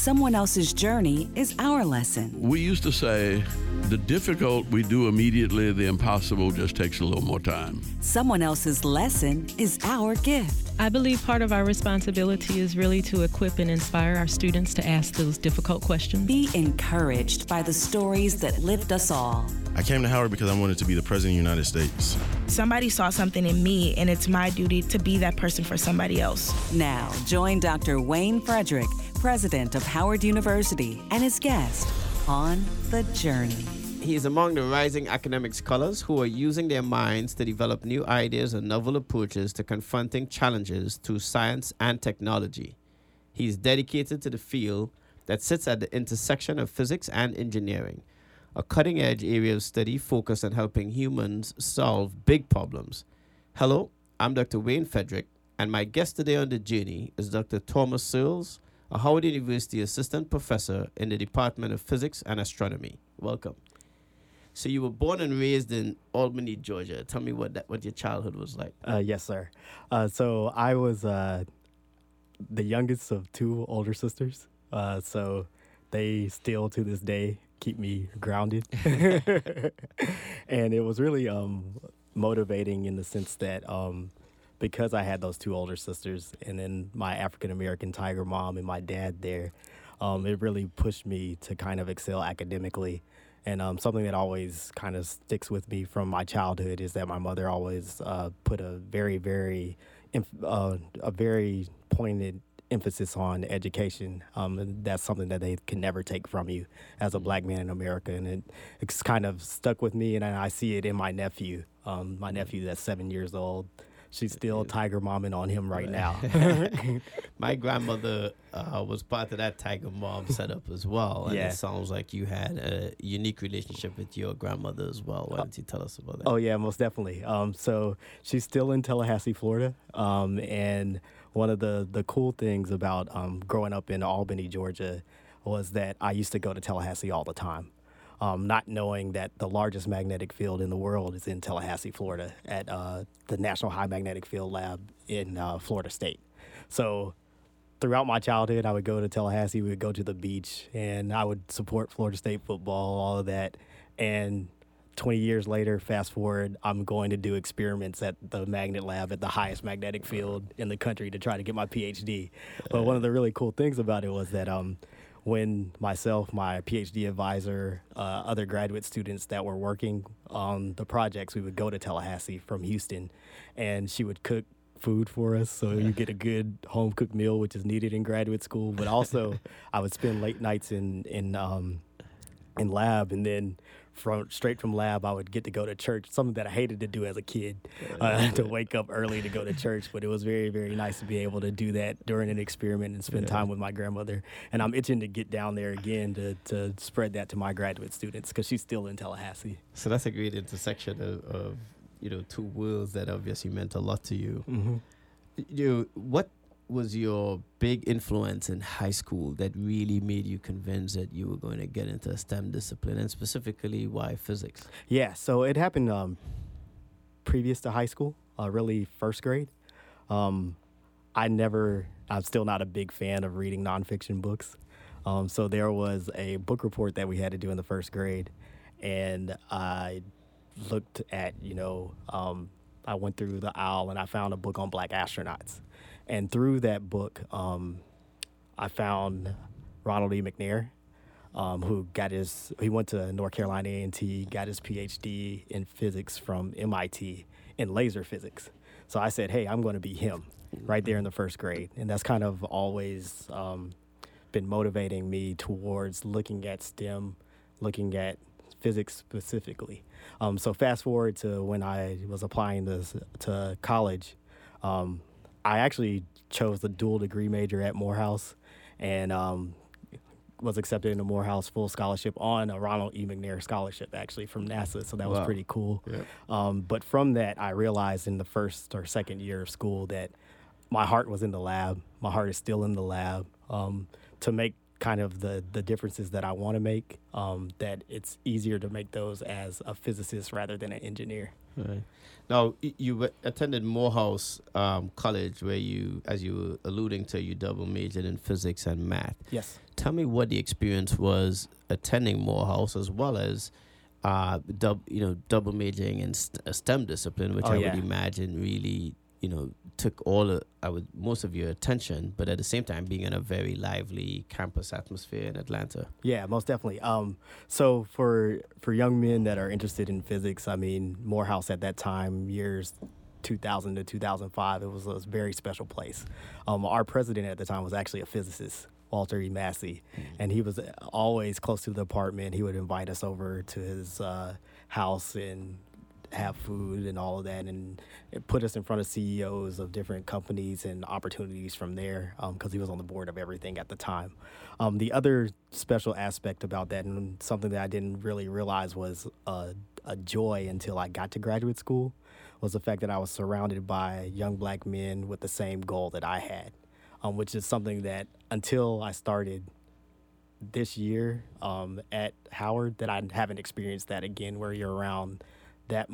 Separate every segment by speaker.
Speaker 1: Someone else's journey is our lesson.
Speaker 2: We used to say, the difficult we do immediately, the impossible just takes a little more time.
Speaker 1: Someone else's lesson is our gift.
Speaker 3: I believe part of our responsibility is really to equip and inspire our students to ask those difficult questions.
Speaker 1: Be encouraged by the stories that lift us all.
Speaker 4: I came to Howard because I wanted to be the President of the United States.
Speaker 5: Somebody saw something in me, and it's my duty to be that person for somebody else.
Speaker 1: Now, join Dr. Wayne Frederick, President of Howard University, and his guest on The Journey.
Speaker 6: He is among the rising academic scholars who are using their minds to develop new ideas and novel approaches to confronting challenges through science and technology. He is dedicated to the field that sits at the intersection of physics and engineering, a cutting-edge area of study focused on helping humans solve big problems. Hello, I'm Dr. Wayne Frederick, and my guest today on The Journey is Dr. Thomas Searles, a Howard University assistant professor in the Department of Physics and Astronomy. Welcome. So you were born and raised in Albany, Georgia. Tell me what your childhood was like.
Speaker 7: Yes, sir. So I was the youngest of two older sisters. So they still, to this day, keep me grounded. And it was really motivating in the sense that because I had those two older sisters and then my African-American tiger mom and my dad there, it really pushed me to kind of excel academically. And something that always kind of sticks with me from my childhood is that my mother always put a very pointed emphasis on education. And that's something that they can never take from you as a black man in America. And it's kind of stuck with me, and I see it in my nephew. My nephew that's 7 years old. She's still tiger momming on him right now.
Speaker 6: My grandmother was part of that tiger mom setup as well. And It sounds like you had a unique relationship with your grandmother as well. Why don't you tell us about that?
Speaker 7: Oh, yeah, most definitely. So she's still in Tallahassee, Florida. And one of the cool things about growing up in Albany, Georgia, was that I used to go to Tallahassee all the time. Not knowing that the largest magnetic field in the world is in Tallahassee, Florida, at the National High Magnetic Field Lab in Florida State. So throughout my childhood, I would go to Tallahassee, we would go to the beach, and I would support Florida State football, all of that. And 20 years later, fast forward, I'm going to do experiments at the magnet lab at the highest magnetic field in the country to try to get my PhD. But one of the really cool things about it was that when myself, my PhD advisor, other graduate students that were working on the projects, we would go to Tallahassee from Houston, and she would cook food for us, so you get a good home-cooked meal, which is needed in graduate school. But also, I would spend late nights in lab, and then straight from lab, I would get to go to church, something that I hated to do as a kid, to wake up early to go to church. But it was very, very nice to be able to do that during an experiment and spend time with my grandmother. And I'm itching to get down there again to spread that to my graduate students because she's still in Tallahassee.
Speaker 6: So that's a great intersection of two worlds that obviously meant a lot to you.
Speaker 7: Mm-hmm.
Speaker 6: What was your big influence in high school that really made you convinced that you were going to get into a STEM discipline, and specifically why physics?
Speaker 7: Yeah, so it happened previous to high school, really first grade. I'm still not a big fan of reading nonfiction books. So there was a book report that we had to do in the first grade, and I looked at, I went through the aisle and I found a book on black astronauts. And through that book, I found Ronald E. McNair, who he went to North Carolina A&T, got his PhD in physics from MIT in laser physics. So I said, hey, I'm going to be him right there in the first grade. And that's kind of always been motivating me towards looking at STEM, looking at physics specifically. So fast forward to when I was applying to college, I actually chose the dual degree major at Morehouse and was accepted into Morehouse full scholarship on a Ronald E. McNair scholarship, actually, from NASA. So that was pretty cool. Yep. But from that, I realized in the first or second year of school that my heart was in the lab. My heart is still in the lab. To make kind of the differences that I want to make, that it's easier to make those as a physicist rather than an engineer.
Speaker 6: Right. Now, you attended Morehouse College, where you, as you were alluding to, you double majored in physics and math.
Speaker 7: Yes.
Speaker 6: Tell me what the experience was attending Morehouse, as well as double majoring in a STEM discipline, which I would imagine really took most of your attention, but at the same time being in a very lively campus atmosphere in Atlanta.
Speaker 7: Yeah, most definitely. So for young men that are interested in physics, I mean, Morehouse at that time, years 2000 to 2005, it was a very special place. Our president at the time was actually a physicist, Walter E. Massey, and he was always close to the apartment. He would invite us over to his house and have food and all of that, and it put us in front of CEOs of different companies and opportunities from there, because he was on the board of everything at the time. The other special aspect about that, and something that I didn't really realize was a joy until I got to graduate school, was the fact that I was surrounded by young black men with the same goal that I had, which is something that until I started this year at Howard, that I haven't experienced that again, where you're around that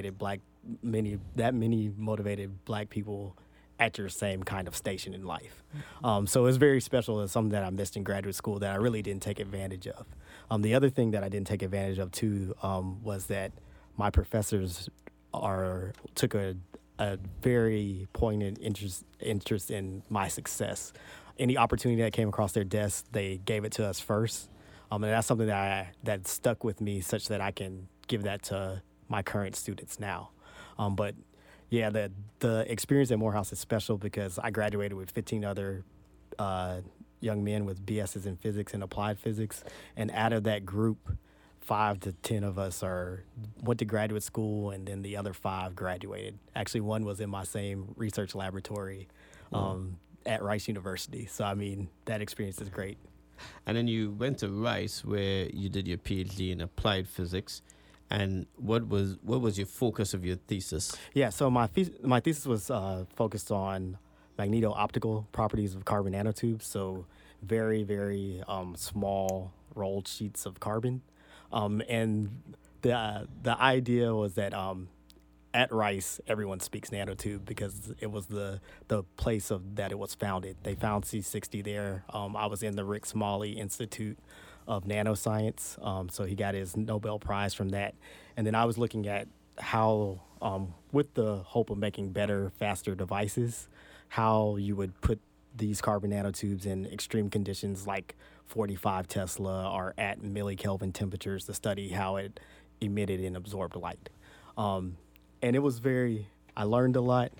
Speaker 7: many motivated black people at your same kind of station in life. So it's very special. It's something that I missed in graduate school that I really didn't take advantage of. The other thing that I didn't take advantage of too was that my professors took a very poignant interest in my success. Any opportunity that came across their desk, they gave it to us first. And that's something that stuck with me, such that I can give that to my current students now. But yeah, the experience at Morehouse is special because I graduated with 15 other young men with BSs in physics and applied physics. And out of that group, 5 to 10 of us went to graduate school, and then the other 5 graduated. Actually, one was in my same research laboratory at Rice University. So, I mean, that experience is great.
Speaker 6: And then you went to Rice, where you did your PhD in applied physics. And what was your focus of your thesis?
Speaker 7: Yeah, so my thesis was focused on magneto-optical properties of carbon nanotubes, so very, very small rolled sheets of carbon. And the idea was that at Rice, everyone speaks nanotube because it was the place that it was founded. They found C60 there. I was in the Rick Smalley Institute of Nanoscience, so he got his Nobel Prize from that. And then I was looking at how, with the hope of making better, faster devices, how you would put these carbon nanotubes in extreme conditions like 45 Tesla or at millikelvin temperatures to study how it emitted and absorbed light. And it was I learned a lot,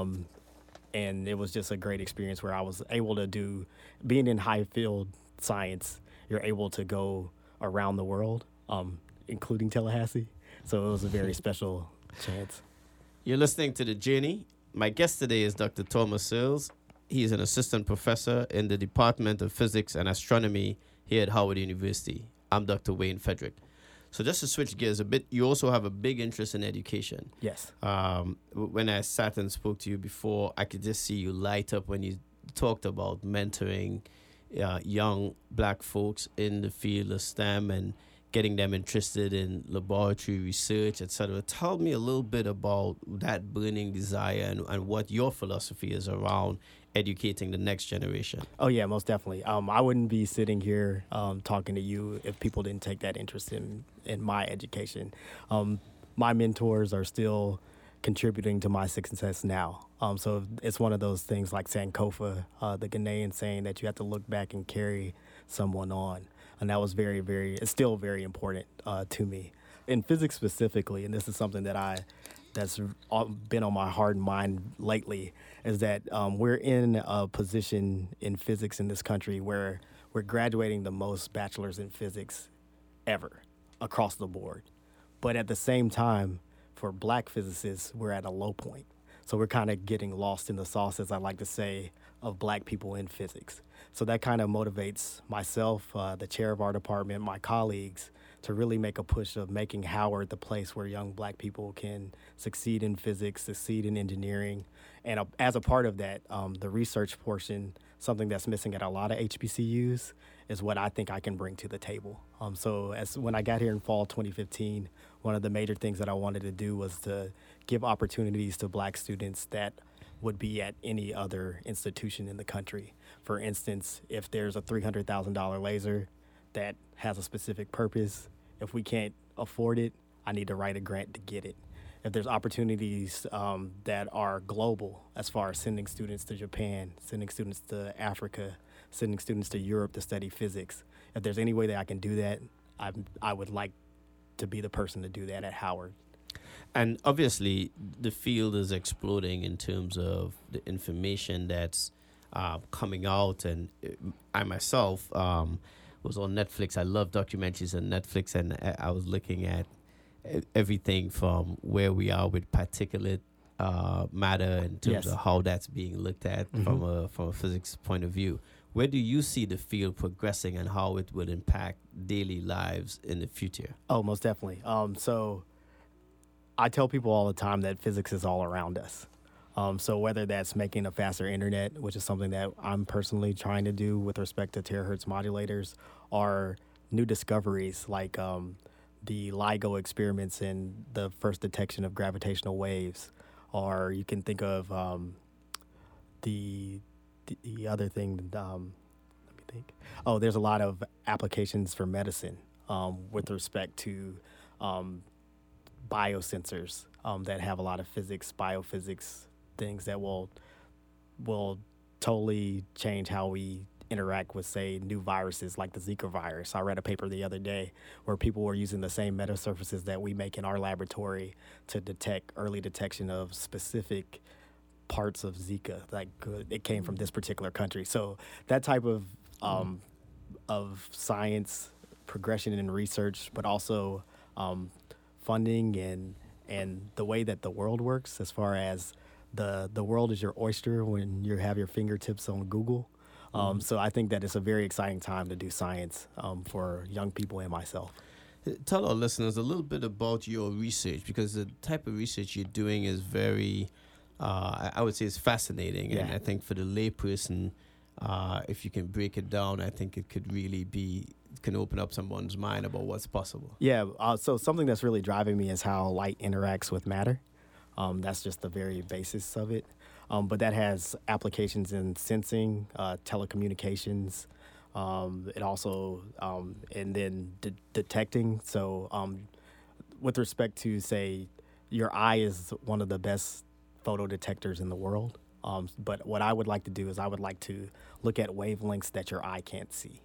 Speaker 7: and it was just a great experience where I was able to being in high field science, you're able to go around the world, including Tallahassee. So it was a very special chance.
Speaker 6: You're listening to The Journey. My guest today is Dr. Thomas Sills. He's an assistant professor in the Department of Physics and Astronomy here at Howard University. I'm Dr. Wayne Frederick. So just to switch gears a bit, you also have a big interest in education.
Speaker 7: Yes.
Speaker 6: When I sat and spoke to you before, I could just see you light up when you talked about mentoring young black folks in the field of STEM and getting them interested in laboratory research, etc. Tell me a little bit about that burning desire and what your philosophy is around educating the next generation.
Speaker 7: Oh, yeah, most definitely. I wouldn't be sitting here talking to you if people didn't take that interest in my education. My mentors are still contributing to my success now. So it's one of those things like Sankofa, the Ghanaian saying that you have to look back and carry someone on. And that was very, very, it's still very important to me. In physics specifically, and this is something that's been on my heart and mind lately, is that we're in a position in physics in this country where we're graduating the most bachelors in physics ever across the board. But at the same time, for black physicists, we're at a low point. So we're kind of getting lost in the sauce, as I like to say, of black people in physics. So that kind of motivates myself, the chair of our department, my colleagues, to really make a push of making Howard the place where young black people can succeed in physics, succeed in engineering. And as a part of that, the research portion, something that's missing at a lot of HBCUs, is what I think I can bring to the table. So when I got here in fall 2015, one of the major things that I wanted to do was to give opportunities to Black students that would be at any other institution in the country. For instance, if there's a $300,000 laser that has a specific purpose, if we can't afford it, I need to write a grant to get it. If there's opportunities that are global, as far as sending students to Japan, sending students to Africa, sending students to Europe to study physics, if there's any way that I can do that, I would like to be the person to do that at Howard.
Speaker 6: And obviously, the field is exploding in terms of the information that's coming out. And I myself was on Netflix. I love documentaries on Netflix, and I was looking at everything from where we are with particulate matter in terms of how that's being looked at from a physics point of view. Where do you see the field progressing and how it will impact daily lives in the future?
Speaker 7: Oh, most definitely. So I tell people all the time that physics is all around us. So whether that's making a faster internet, which is something that I'm personally trying to do with respect to terahertz modulators, or new discoveries like the LIGO experiments and the first detection of gravitational waves, or you can think of the other thing. Let me think. Oh, there's a lot of applications for medicine with respect to biosensors that have a lot of physics, biophysics things that will totally change how we interact with, say, new viruses like the Zika virus. I read a paper the other day where people were using the same metasurfaces that we make in our laboratory to detect early detection of specific parts of Zika, like it came from this particular country. So that type of science progression in research, but also funding and the way that the world works, as far as the world is your oyster when you have your fingertips on Google. So I think that it's a very exciting time to do science for young people and myself.
Speaker 6: Tell our listeners a little bit about your research, because the type of research you're doing is very, I would say it's fascinating.
Speaker 7: Yeah.
Speaker 6: And I think for the layperson, if you can break it down, I think it could really can open up someone's mind about what's possible.
Speaker 7: Yeah, so something that's really driving me is how light interacts with matter. That's just the very basis of it. But that has applications in sensing, telecommunications. It also, and then detecting. So with respect to, say, your eye is one of the best photo detectors in the world. But what I would like to do is I would like to look at wavelengths that your eye can't see.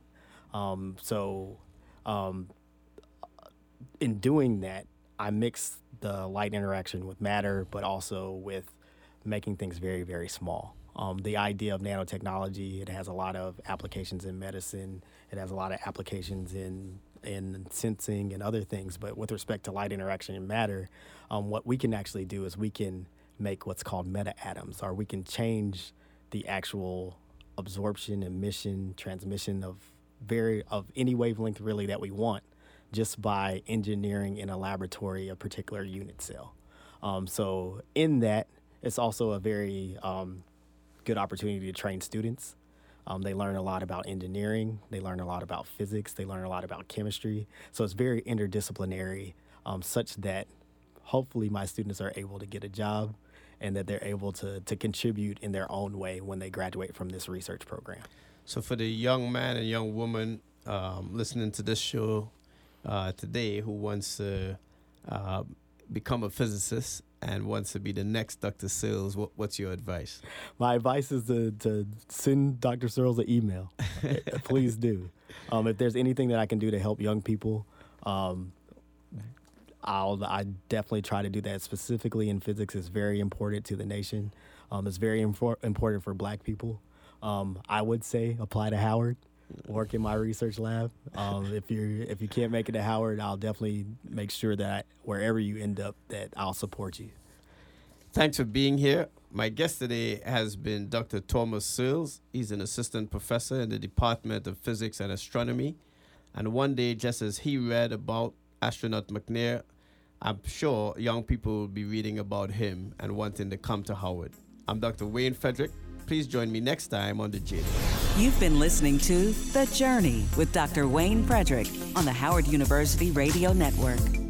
Speaker 7: In doing that, I mix the light interaction with matter, but also with making things very, very small. The idea of nanotechnology, it has a lot of applications in medicine. It has a lot of applications in sensing and other things. But with respect to light interaction and matter, what we can actually do is we can make what's called meta-atoms, or we can change the actual absorption, emission, transmission of any wavelength really that we want, just by engineering in a laboratory a particular unit cell. So in that, it's also a very good opportunity to train students. They learn a lot about engineering. They learn a lot about physics. They learn a lot about chemistry. So it's very interdisciplinary, such that hopefully my students are able to get a job and that they're able to contribute in their own way when they graduate from this research program.
Speaker 6: So for the young man and young woman listening to this show today who wants to become a physicist and wants to be the next Dr. Searls, what's your advice? My
Speaker 7: advice is to send Dr. Searls an email. Please do. If there's anything that I can do to help young people, I definitely try to do that. Specifically in physics, it's very important to the nation. It's very important for Black people. I would say apply to Howard, work in my research lab. If you can't make it to Howard, I'll definitely make sure that wherever you end up, that I'll support you.
Speaker 6: Thanks for being here. My guest today has been Dr. Thomas Searls. He's an assistant professor in the Department of Physics and Astronomy. And one day, just as he read about astronaut McNair, I'm sure young people will be reading about him and wanting to come to Howard. I'm Dr. Wayne Frederick. Please join me next time on The Journey.
Speaker 1: You've been listening to The Journey with Dr. Wayne Frederick on the Howard University Radio Network.